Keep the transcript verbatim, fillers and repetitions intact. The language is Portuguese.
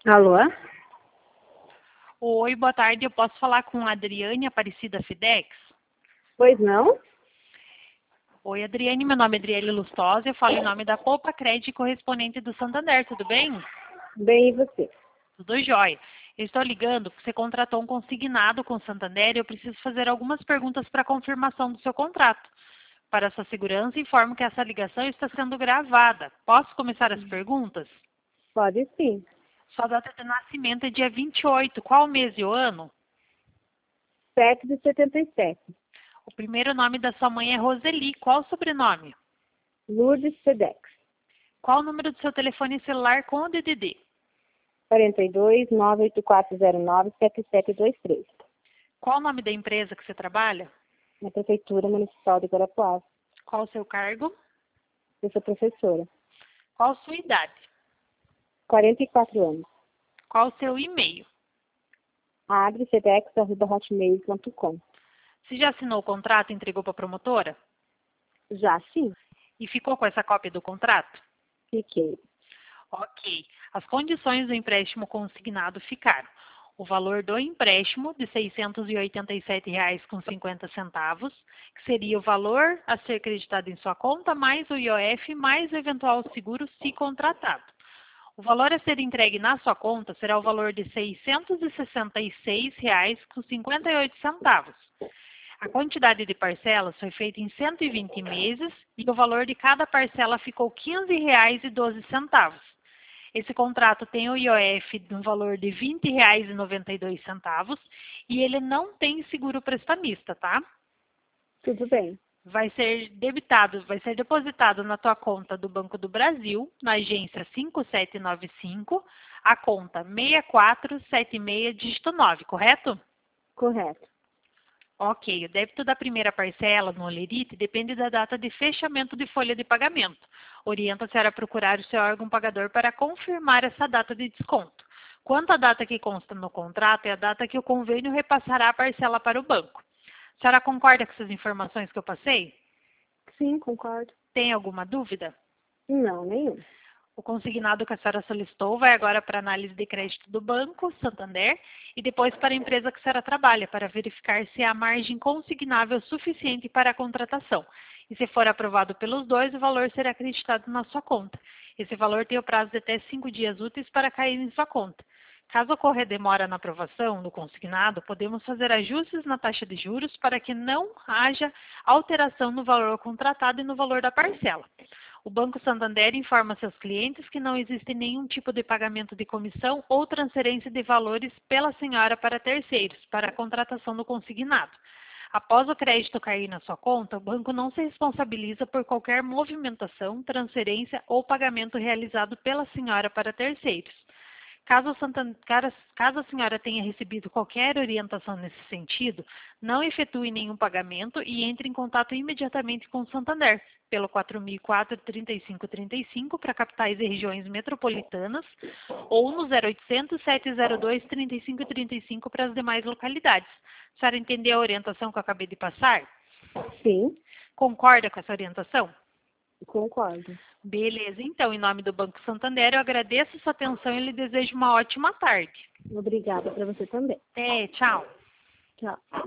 Alô? Oi, boa tarde. Eu posso falar com a Adriane Aparecida Fidex? Pois não? Oi, Adriane. Meu nome é Adriele Lustosa. Eu falo em nome da Poupa Crédito correspondente do Santander. Tudo bem? Bem, e você? Tudo jóia. Eu estou ligando porque você contratou um consignado com o Santander e eu preciso fazer algumas perguntas para confirmação do seu contrato. Para sua segurança, informo que essa ligação está sendo gravada. Posso começar as perguntas? Pode sim. Sua data de nascimento é dia vinte e oito. Qual o mês e o ano? sete de setenta e sete. O primeiro nome da sua mãe é Roseli. Qual o sobrenome? Lourdes Sedex. Qual o número do seu telefone celular com o D D D? quarenta e dois, nove oito quatro zero nove, sete sete dois três. Qual o nome da empresa que você trabalha? Na Prefeitura Municipal de Guarapuava. Qual o seu cargo? Eu sou professora. Qual a sua idade? quarenta e quatro anos. Qual o seu e-mail? adrisedex arroba hotmail ponto com. Você já assinou o contrato e entregou para a promotora? Já sim. E ficou com essa cópia do contrato? Fiquei. Ok. As condições do empréstimo consignado ficaram: o valor do empréstimo de seiscentos e oitenta e sete reais e cinquenta centavos, que seria o valor a ser creditado em sua conta, mais o I O F, mais o eventual seguro, se contratado. O valor a ser entregue na sua conta será o valor de seiscentos e sessenta e seis reais e cinquenta e oito centavos. A quantidade de parcelas foi feita em cento e vinte meses e o valor de cada parcela ficou quinze reais e doze centavos. Esse contrato tem o I O F no valor de vinte reais e noventa e dois centavos e ele não tem seguro prestamista, tá? Tudo bem. Vai ser debitado, vai ser depositado na tua conta do Banco do Brasil, na agência cinco sete nove cinco, a conta seis quatro sete seis, dígito nove, correto? Correto. Ok, o débito da primeira parcela no Olerite depende da data de fechamento de folha de pagamento. Oriento a senhora a procurar o seu órgão pagador para confirmar essa data de desconto. Quanto à data que consta no contrato, é a data que o convênio repassará a parcela para o banco. A senhora concorda com essas informações que eu passei? Sim, concordo. Tem alguma dúvida? Não, nenhum. O consignado que a senhora solicitou vai agora para a análise de crédito do Banco Santander e depois para a empresa que a senhora trabalha, para verificar se há margem consignável suficiente para a contratação. E se for aprovado pelos dois, o valor será acreditado na sua conta. Esse valor tem o prazo de até cinco dias úteis para cair em sua conta. Caso ocorra demora na aprovação do consignado, podemos fazer ajustes na taxa de juros para que não haja alteração no valor contratado e no valor da parcela. O Banco Santander informa seus clientes que não existe nenhum tipo de pagamento de comissão ou transferência de valores pela senhora para terceiros, para a contratação do consignado. Após o crédito cair na sua conta, o banco não se responsabiliza por qualquer movimentação, transferência ou pagamento realizado pela senhora para terceiros. Caso, Santander, caso a senhora tenha recebido qualquer orientação nesse sentido, não efetue nenhum pagamento e entre em contato imediatamente com o Santander, pelo quatro mil e quatro, trinta e cinco trinta e cinco para capitais e regiões metropolitanas ou no zero oitocentos, sete zero dois, trinta e cinco trinta e cinco para as demais localidades. A senhora entendeu a orientação que eu acabei de passar? Sim, Concorda com essa orientação? concordo. Beleza, então, em nome do Banco Santander, eu agradeço a sua atenção e lhe desejo uma ótima tarde. Obrigada para você também. É, tchau. Tchau.